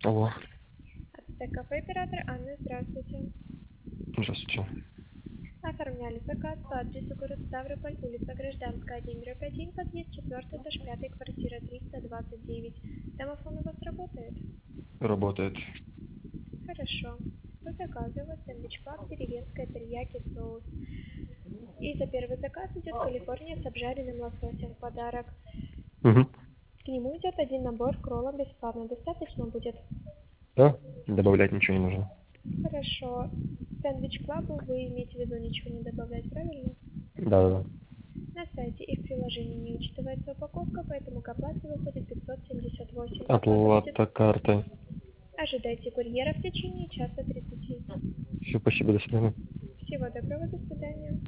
Алло, Ацтек кафе, оператор Анна, здравствуйте. здравствуйте. Оформляли заказ по адресу город Ставрополь, улица Гражданская, 1/1, подъезд 4, этаж 5, квартира 329. Домофон у вас работает? Работает. Хорошо. По заказу у вас сэндвич пак, деревенская терияки соус. И за первый заказ идет Калифорния с обжаренным лососем в подарок. Угу. К нему идет один набор кролла бесплатно. Достаточно будет? Да? Добавлять ничего не нужно. Хорошо. Сэндвич клабу вы имеете в виду ничего не добавлять, правильно? Да. На сайте и в приложении не учитывается упаковка, поэтому к оплате выходит 578. Оплата будет... Оплата картой. Ожидайте курьера в течение часа 30. Все, спасибо, до свидания. Всего доброго, до свидания.